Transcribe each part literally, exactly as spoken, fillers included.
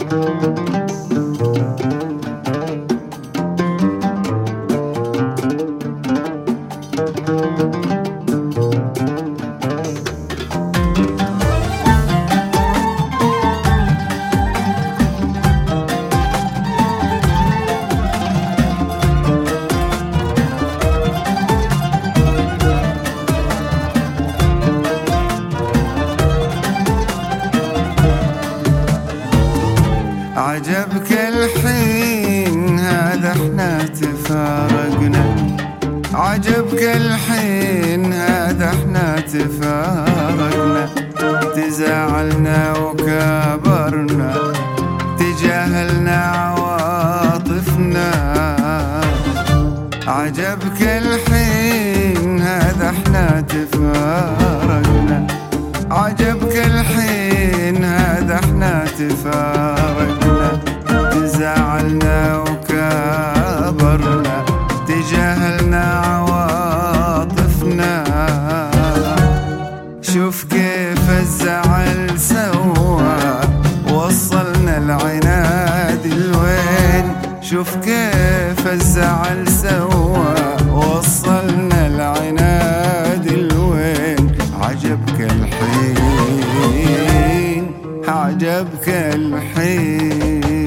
عجبك الحين هذا احنا تفارقنا، عجبك الحين هذا احنا تفارقنا، تزاعلنا وكابرنا، تجاهلنا عواطفنا. عجبك الحين هذا احنا تفارقنا، عجبك الحين هذا احنا تفارقنا، تزاعلنا وكابرنا، تجاهلنا عواطفنا. شوف كيف الزعل سوى وصلنا العناد الوين، شوف كيف الزعل سوى وصلنا العناد الوين. عجبك الحين، عجبك الحين.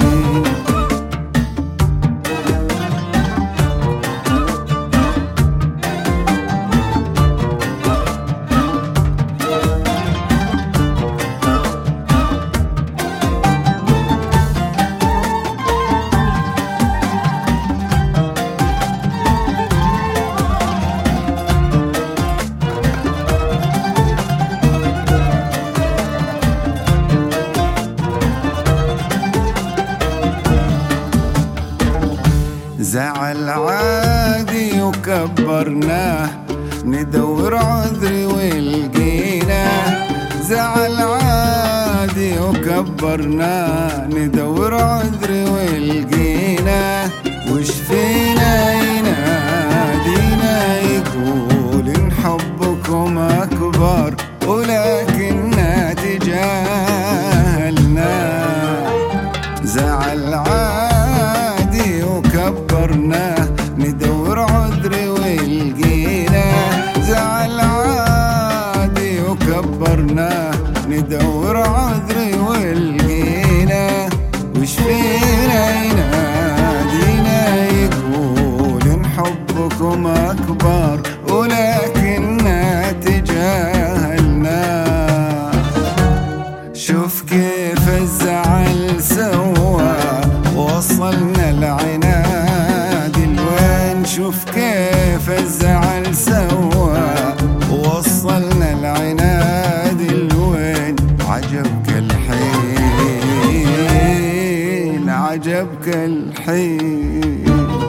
زعل عادي وكبرناه، ندور عذري ولقيناه. زعل عادي وكبرناه، ندور عذري ولقيناه. وش فينا ينادينا يقول إن حبكم أكبر، ولكننا تجاهلناه. زعل عادي وكبرناه، ندور عذري ولقيناه. زعل عادي وكبرناه، ندور عذري ولقيناه. وش فينا ينادينا يقول إن حبكم أكبر، ولكننا تجاهلناه. شوف كيف الزعل سوى وصلنا العناد الوين، شوف كيف الزعل سوى وصلنا العناد الوين. عجبك الحين، عجبك الحين.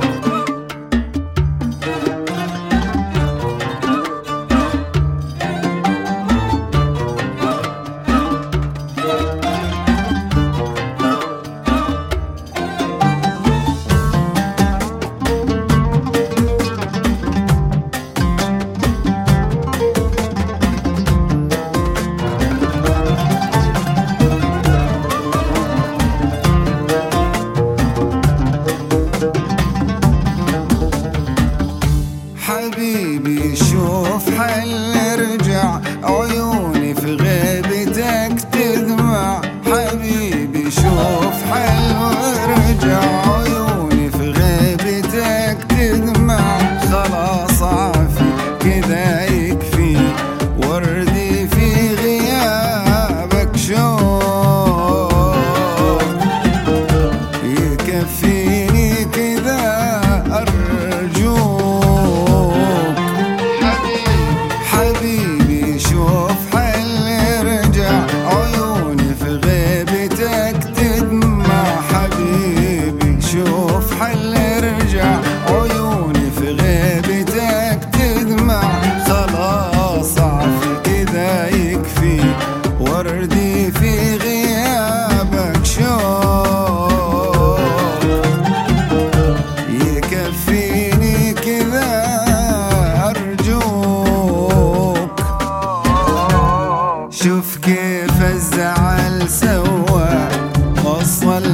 حبيبي شوف حل ارجع، عيوني في غيبتك تدمع. حبيبي شوف حل وارجع، عيوني في غيبتك تدمع. خلاص عافي كذا يكفي، وردي في غيابك شوق. يكفيني كذا أرجوك. حبيبي شوف حل ارجع، عيوني في غيبتك تدمع. حبيبي شوف حل ارجع، عيوني في غيبتك تدمع. خلاص عافي كذا يكفي، وردي في غيابك شوق. يكفيني كذا أرجوك. شوف كيف الزعل سوى وصل